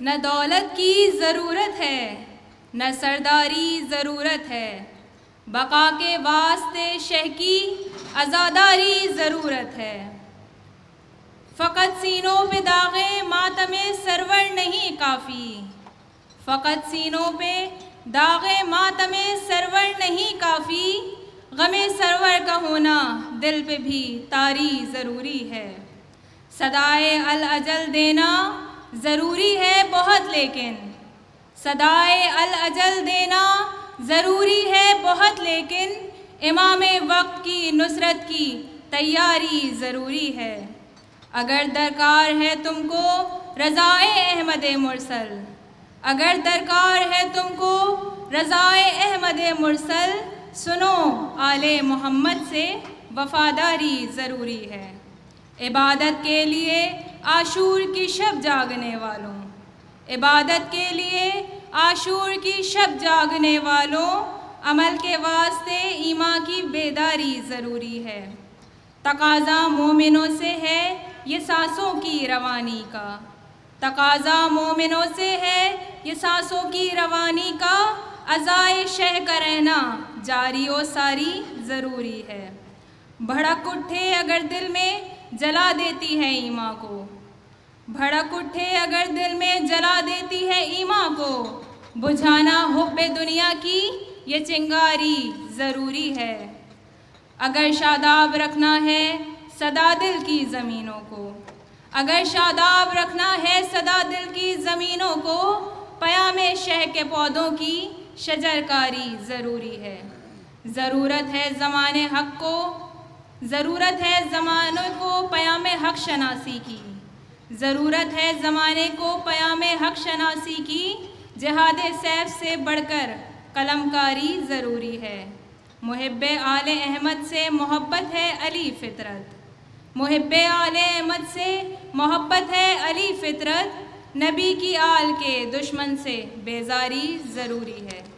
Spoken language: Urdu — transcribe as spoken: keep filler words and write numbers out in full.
نہ دولت کی ضرورت ہے نہ سرداری ضرورت ہے، بقا کے واسطے شہ کی عزاداری ضرورت ہے۔ فقط سینوں پہ داغ ماتم سرور نہیں کافی، فقط سینوں پہ داغ ماتم سرور نہیں کافی، غم سرور کا ہونا دل پہ بھی طاری ضروری ہے۔ صدائے الاجل دینا ضروری ہے بہت، لیکن صدائے الاجل دینا ضروری ہے بہت، لیکن امام وقت کی نصرت کی تیاری ضروری ہے۔ اگر درکار ہے تم کو رضائے احمد مرسل، اگر درکار ہے تم کو رضائے احمد مرسل، سنو آل محمد سے وفاداری ضروری ہے۔ عبادت کے لیے عاشور کی شب جاگنے والوں، عبادت کے لیے عاشور کی شب جاگنے والوں، عمل کے واسطے ایمان کی بیداری ضروری ہے۔ تقاضا مومنوں سے ہے یہ سانسوں کی روانی کا، تقاضا مومنوں سے ہے یہ سانسوں کی روانی کا، عزائے شہ کا رہنا جاری و ساری ضروری ہے۔ بھڑک اٹھے اگر دل میں جلا دیتی ہے ایمان کو، بھڑک اٹھے اگر دل میں جلا دیتی ہے ایمان کو، بجھانا حب دنیا کی یہ چنگاری ضروری ہے۔ اگر شاداب رکھنا ہے صدا دل کی زمینوں کو، اگر شاداب رکھنا ہے صدا دل کی زمینوں کو، پیام شہ کے پودوں کی شجر کاری ضروری ہے۔ ضرورت ہے زمانے حق کو، ضرورت ہے زمانے کو پیام حق شناسی کی، ضرورت ہے زمانے کو پیام حق شناسی کی، جہاد سیف سے بڑھ کر قلم کاری ضروری ہے۔ محب آل احمد سے محبت ہے علی فطرت، محب آل احمد سے محبت ہے علی فطرت، نبی کی آل کے دشمن سے بیزاری ضروری ہے۔